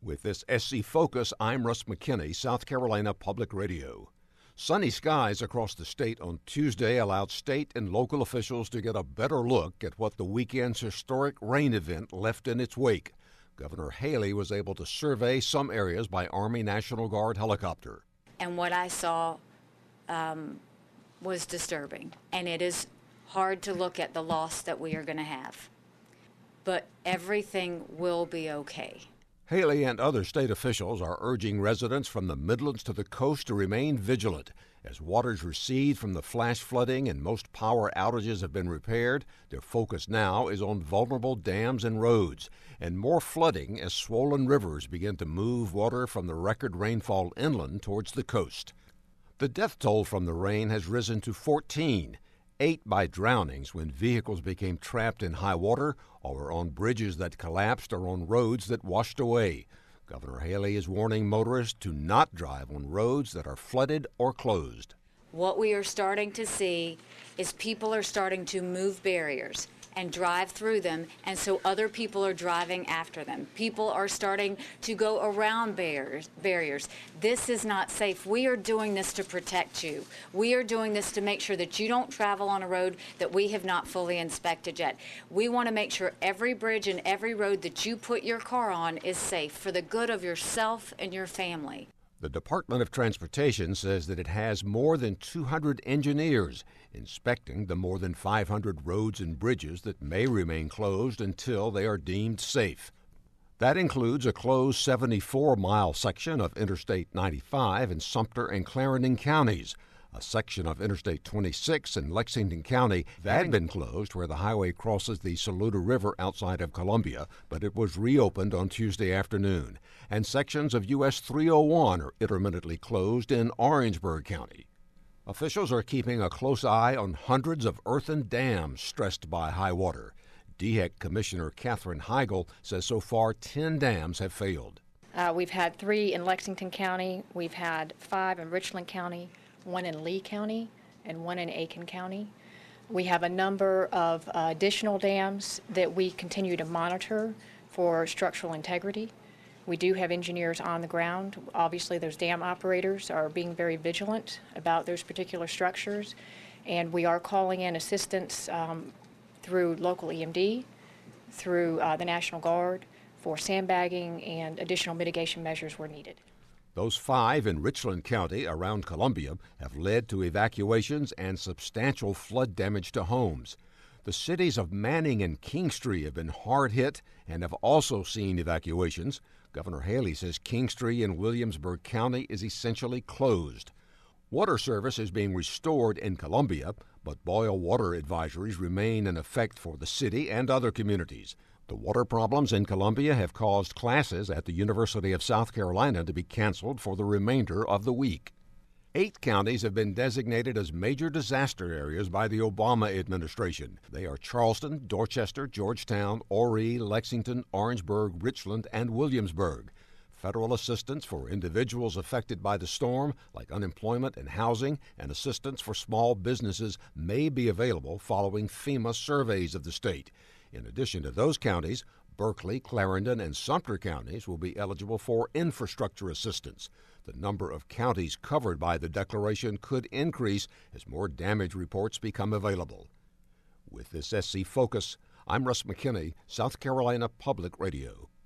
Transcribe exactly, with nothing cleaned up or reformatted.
With this S C Focus, I'm Russ McKinney, South Carolina Public Radio. Sunny skies across the state on Tuesday allowed state and local officials to get a better look at what the weekend's historic rain event left in its wake. Governor Haley was able to survey some areas by Army National Guard helicopter. And what I saw um, was disturbing, and it is hard to look at the loss that we are going to have. But everything will be okay. Haley and other state officials are urging residents from the Midlands to the coast to remain vigilant. As waters recede from the flash flooding and most power outages have been repaired, their focus now is on vulnerable dams and roads, and more flooding as swollen rivers begin to move water from the record rainfall inland towards the coast. The death toll from the rain has risen to fourteen. Eight by drownings when vehicles became trapped in high water or were on bridges that collapsed or on roads that washed away. Governor Haley is warning motorists to not drive on roads that are flooded or closed. What we are starting to see is people are starting to move barriers and drive through them, and so other people are driving after them. People are starting to go around barriers. barriers. This is not safe. We are doing this to protect you. We are doing this to make sure that you don't travel on a road that we have not fully inspected yet. We want to make sure every bridge and every road that you put your car on is safe for the good of yourself and your family. The Department of Transportation says that it has more than two hundred engineers inspecting the more than five hundred roads and bridges that may remain closed until they are deemed safe. That includes a closed seventy-four mile section of Interstate ninety-five in Sumter and Clarendon counties, a section of Interstate twenty-six in Lexington County that had been closed where the highway crosses the Saluda River outside of Columbia, but it was reopened on Tuesday afternoon. And sections of U S three oh one are intermittently closed in Orangeburg County. Officials are keeping a close eye on hundreds of earthen dams stressed by high water. D H E C Commissioner Katherine Heigl says so far ten dams have failed. Uh, we've had three in Lexington County, we've had five in Richland County, one in Lee County, and one in Aiken County. We have a number of uh, additional dams that we continue to monitor for structural integrity. We do have engineers on the ground. Obviously, those dam operators are being very vigilant about those particular structures, and we are calling in assistance um, through local E M D, through uh, the National Guard, for sandbagging and additional mitigation measures where needed. Those five in Richland County around Columbia have led to evacuations and substantial flood damage to homes. The cities of Manning and Kingstree have been hard hit and have also seen evacuations. Governor Haley says Kingstree in Williamsburg County is essentially closed. Water service is being restored in Columbia, but boil water advisories remain in effect for the city and other communities. The water problems in Columbia have caused classes at the University of South Carolina to be canceled for the remainder of the week. Eight counties have been designated as major disaster areas by the Obama administration. They are Charleston, Dorchester, Georgetown, Horry, Lexington, Orangeburg, Richland, and Williamsburg. Federal assistance for individuals affected by the storm, like unemployment and housing, and assistance for small businesses may be available following FEMA surveys of the state. In addition to those counties, Berkeley, Clarendon, and Sumter counties will be eligible for infrastructure assistance. The number of counties covered by the declaration could increase as more damage reports become available. With this S C Focus, I'm Russ McKinney, South Carolina Public Radio.